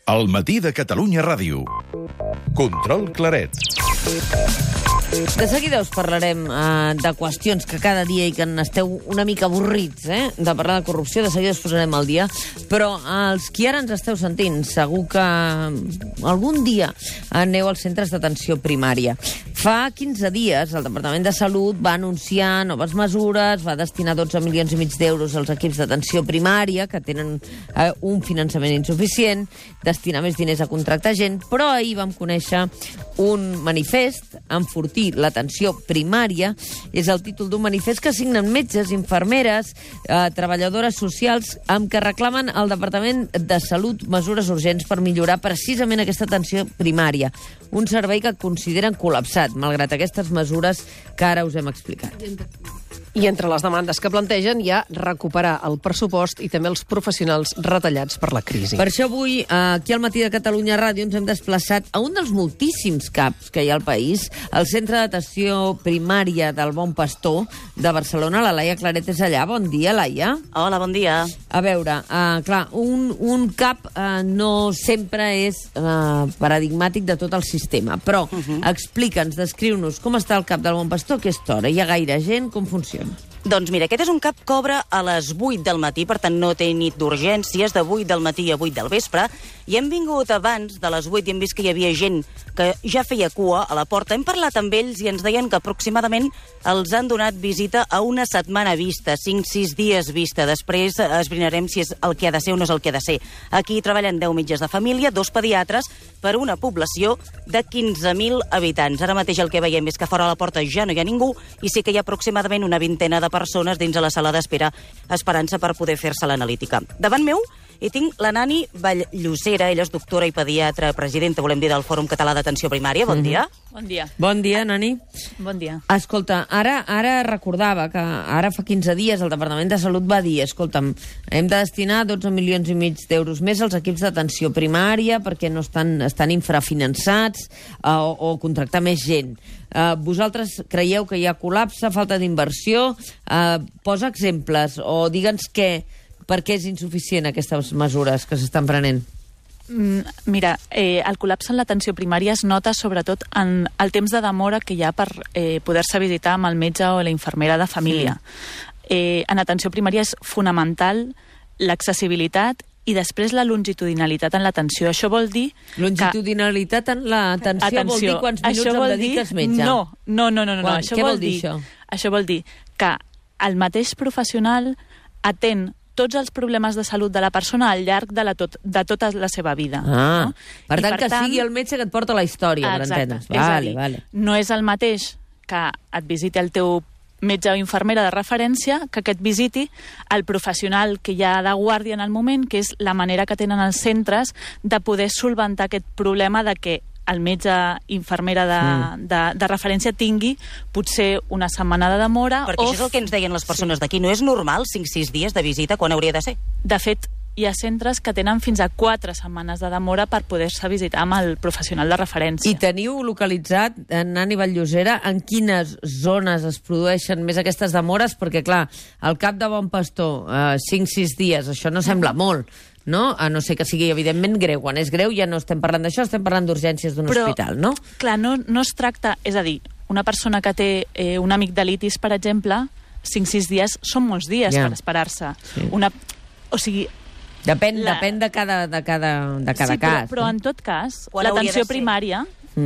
Al matí de Catalunya Ràdio. Control Claret. De seguida us parlarem de qüestions que cada dia i que n'esteu una mica avorrits, de parlar de corrupció. De seguida us posarem al dia. Però els qui ara ens esteu sentint, segur que algun dia aneu als centres d'atenció primària. Fa 15 dies el Departament de Salut va anunciar noves mesures, va destinar 12 milions i mig d'euros als equips d'atenció primària, que tenen un finançament insuficient, destinar més diners a contractar gent, però ahir vam conèixer un manifest, enfortir l'atenció primària. És el títol d'un manifest que signen metges, infermeres, treballadores socials, amb què reclamen al Departament de Salut mesures urgents per millorar precisament aquesta atenció primària. Un servei que consideren col·lapsat, malgrat aquestes mesures que ara us hem explicat. I entre les demandes que plantegen hi ha recuperar el pressupost i també els professionals retallats per la crisi. Per això avui, aquí al Matí de Catalunya Ràdio, ens hem desplaçat a un dels moltíssims CAPs que hi ha al país, el Centre d'Atenció Primària del Bon Pastor de Barcelona. La Laia Claret és allà. Bon dia, Laia. Hola, bon dia. A veure, clar, un CAP no sempre és paradigmàtic de tot el sistema, però explica'ns, descriu-nos com està el CAP del Bon Pastor a aquesta hora. Hi ha gaire gent? Com funciona? Doncs mira, aquest és un CAP que obre a les 8 del matí, per tant no té nit d'urgències, de 8 del matí a 8 del vespre, i hem vingut abans de les 8 i hem vist que hi havia gent que ja feia cua a la porta. Hem parlat amb ells i ens deien que aproximadament els han donat visita a una setmana vista, 5-6 dies vista. Després esbrinarem si és el que ha de ser o no és el que ha de ser. Aquí treballen 10 metges de família, 2 pediatres, per una població de 15.000 habitants. Ara mateix el que veiem és que fora a la porta ja no hi ha ningú i sí que hi ha aproximadament una vintena de persones dins de la sala d'espera esperant-se per poder fer-se l'analítica. Davant meu hi tinc la Nani Valllocera, ella és doctora i pediatra, presidenta, volem dir, del Fòrum Català d'Atenció Primària. Bon dia. Bon dia. Bon dia, Nani. Bon dia. Escolta, ara recordava que ara fa 15 dies el Departament de Salut va dir, escolta'm, hem de destinar 12 milions i mig d'euros més als equips d'atenció primària perquè no estan infrafinançats o contractar més gent. Vosaltres creieu que hi ha col·lapse, falta d'inversió? Posa exemples o digue'ns per què és insuficient aquestes mesures que s'estan prenent? Mira, el col·lapse en l'atenció primària es nota sobretot en el temps de demora que hi ha per poder-se visitar amb el metge o la infermera de família. En atenció primària és fonamental l'accessibilitat i després la longitudinalitat en l'atenció. Això vol dir... Longitudinalitat en l'atenció vol dir quants minuts em dediques metge? No. Què vol dir això? Això vol dir que el mateix professional atén tots els problemes de salut de la persona al llarg de tota la seva vida. No? Per tant, que sigui el metge que et porta la història, per entendre's. Vale. No és el mateix que et visiti el teu metge o infermera de referència que et visiti el professional que hi ha de guàrdia en el moment, que és la manera que tenen els centres de poder solventar aquest problema de que el metge infermera de referència tingui potser una setmana de demora. Perquè això és el que ens deien les persones d'aquí. No és normal 5-6 dies de visita quan hauria de ser? De fet, hi ha centres que tenen fins a 4 setmanes de demora per poder-se visitar amb el professional de referència. I teniu localitzat, Nani Valllocera, en quines zones es produeixen més aquestes demores? Perquè, clar, al CAP de Bon Pastor, 5-6 dies, això no sembla molt, no? A no ser que sigui, evidentment, greu. Quan és greu ja no estem parlant d'això, estem parlant d'urgències d'un hospital, no? Clar, no es tracta... És a dir, una persona que té una amigdalitis, per exemple, 5-6 dies són molts dies per esperar-se. O sigui... Depèn de cada cas. Però en tot cas, l'atenció primària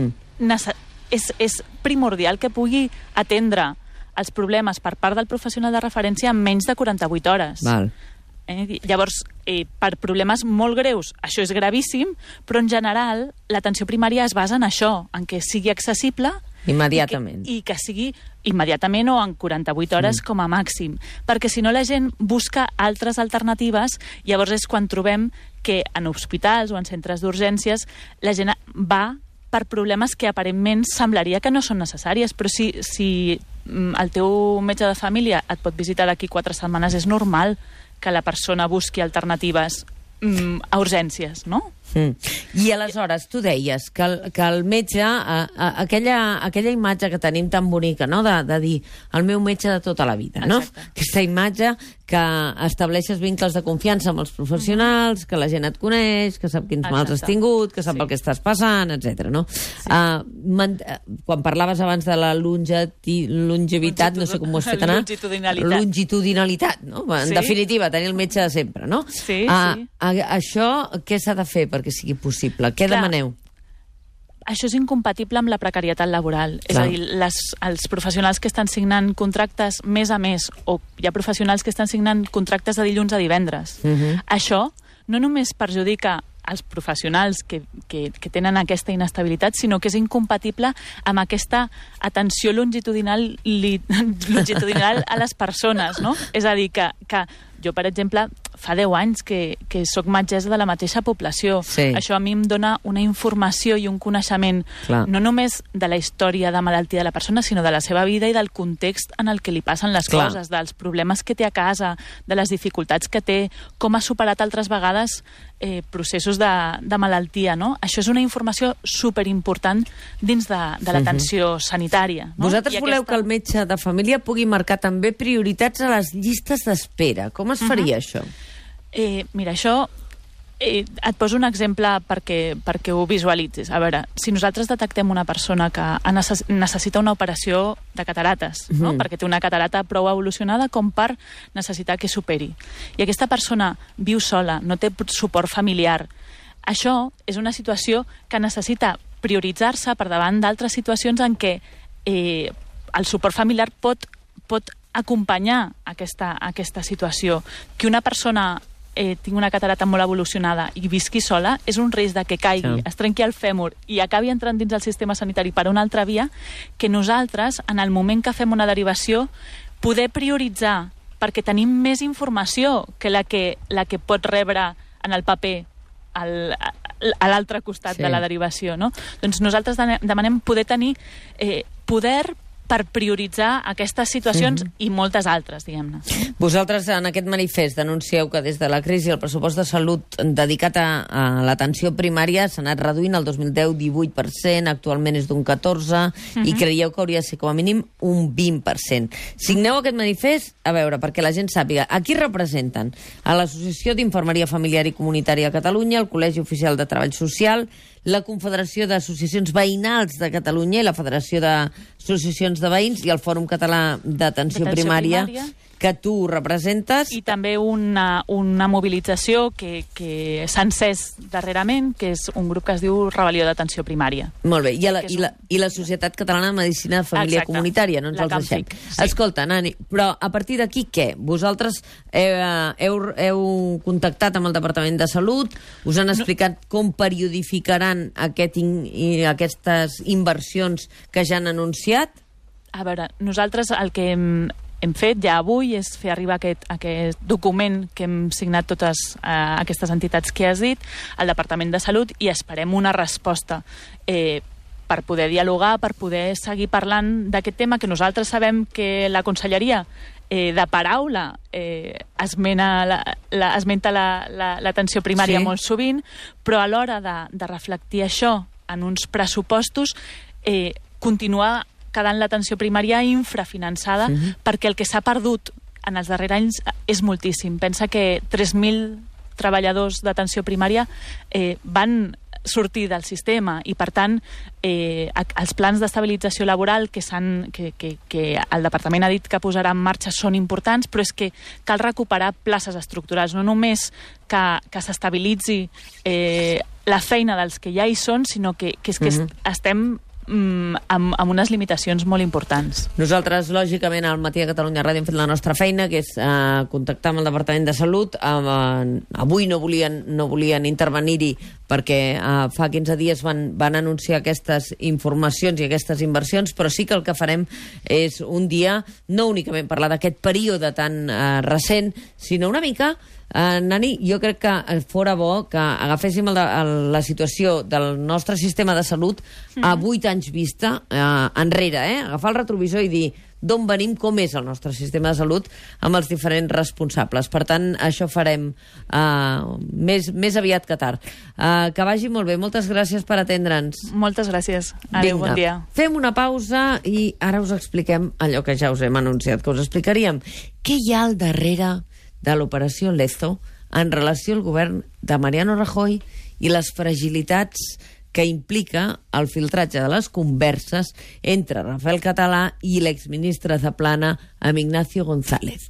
és primordial que pugui atendre els problemes per part del professional de referència en menys de 48 hores. Val. Llavors, per problemes molt greus, això és gravíssim, però en general l'atenció primària es basa en això, en que sigui accessible immediatament. I que sigui immediatament o en 48 hores com a màxim. Perquè si no la gent busca altres alternatives, llavors és quan trobem que en hospitals o en centres d'urgències la gent va per problemes que aparentment semblaria que no són necessàries, però si el teu metge de família et pot visitar d'aquí 4 setmanes, és normal que la persona busqui alternatives a urgències, no? I aleshores tu deies que el metge, aquella imatge que tenim tan bonica, no? de dir el meu metge de tota la vida, no? Exacte. Aquesta imatge que estableixes vincles de confiança amb els professionals, que la gent et coneix, que sap quins mals has tingut, que sap el que estàs passant, etc. No? Quan parlaves abans de la longevitat, no sé com ho has fet anar. Longitudinalitat, no? En definitiva, tenir el metge de sempre, no? Sí. Això què s'ha de fer perquè sigui possible? Què demaneu? Això és incompatible amb la precarietat laboral. És a dir, els professionals que estan signant contractes mes a mes, o hi ha professionals que estan signant contractes de dilluns a divendres. Això no només perjudica els professionals que tenen aquesta inestabilitat, sinó que és incompatible amb aquesta atenció longitudinal a les persones, no? És a dir, que jo, per exemple, fa 10 anys que soc metgessa de la mateixa població. Sí. Això a mi em dona una informació i un coneixement no només de la història de malaltia de la persona, sinó de la seva vida i del context en el que li passen les coses, dels problemes que té a casa, de les dificultats que té, com ha superat altres vegades processos de malaltia, no? Això és una informació superimportant dins de l'atenció sanitària. No? Vosaltres voleu que el metge de família pugui marcar també prioritats a les llistes d'espera. Com es faria això? Mira, això et poso un exemple perquè ho visualitzis. A veure, si nosaltres detectem una persona que necessita una operació de catarates, no? Perquè té una catarata prou evolucionada com per necessitar que superi, i aquesta persona viu sola, no té suport familiar, això és una situació que necessita prioritzar-se per davant d'altres situacions en què el suport familiar pot acompanyar aquesta situació. Que una persona tingui una catarata molt evolucionada i visqui sola és un risc de que caigui, es trenqui el fèmur i acabi entrant dins el sistema sanitari per una altra via, que nosaltres, en el moment que fem una derivació, poder prioritzar, perquè tenim més informació que la que pot rebre en el paper a l'altre costat de la derivació, no? Doncs nosaltres demanem poder tenir poder per prioritzar aquestes situacions i moltes altres, diguem-ne. Vosaltres, en aquest manifest, denuncieu que des de la crisi el pressupost de salut dedicat a l'atenció primària s'ha anat reduint el 2010 18%, actualment és d'un 14%, i creieu que hauria de ser com a mínim un 20%. Signeu aquest manifest, a veure, perquè la gent sàpiga, a qui representen? A l'Associació d'Infermeria Familiar i Comunitària a Catalunya, el Col·legi Oficial de Treball Social, la Confederació d'Associacions Veïnals de Catalunya i la Federació d'Associacions de Veïns i el Fòrum Català d'Atenció Primària, que tu representes. I també una mobilització que s'ha encès darrerament, que és un grup que es diu Rebel·lió d'Atenció Primària. Molt bé, i la Societat Catalana de Medicina de Família Comunitària, no ens els deixem. Escolta, Nani, però a partir d'aquí què? Vosaltres heu contactat amb el Departament de Salut, us han explicat com periodificaran aquestes inversions que ja han anunciat? A veure, nosaltres el que hem fet ja avui és fer arribar aquest document que hem signat totes aquestes entitats que has dit al Departament de Salut i esperem una resposta per poder dialogar, per poder seguir parlant d'aquest tema que nosaltres sabem que la Conselleria de paraula esmenta l'atenció primària molt sovint, però a l'hora de reflectir això en uns pressupostos continuar quedant l'atenció primària infrafinançada perquè el que s'ha perdut en els darrers anys és moltíssim. Pensa que 3.000 treballadors d'atenció primària van sortir del sistema i, per tant, els plans d'estabilització laboral que el Departament ha dit que posarà en marxa són importants, però és que cal recuperar places estructurals, no només que s'estabilitzi la feina dels que ja hi són, sinó que estem amb unes limitacions molt importants. Nosaltres, lògicament, al Matí de Catalunya Ràdio hem fet la nostra feina, que és contactar amb el Departament de Salut. Avui no volien intervenir-hi perquè fa 15 dies van anunciar aquestes informacions i aquestes inversions, però sí que el que farem és un dia no únicament parlar d'aquest període tan recent, sinó una mica Nani, jo crec que fora bo que agaféssim la situació del nostre sistema de salut a 8 anys vista enrere, agafar el retrovisor i dir d'on venim, com és el nostre sistema de salut, amb els diferents responsables. Per tant, això farem més aviat que tard. Que vagi molt bé. Moltes gràcies per atendre'ns. Moltes gràcies. Adéu, bon dia. Fem una pausa i ara us expliquem allò que ja us hem anunciat que us explicaríem. Què hi ha al darrere de l'operació Lezo en relació al govern de Mariano Rajoy i les fragilitats que implica el filtratge de les converses entre Rafael Català i l'exministre Zaplana amb Ignacio González.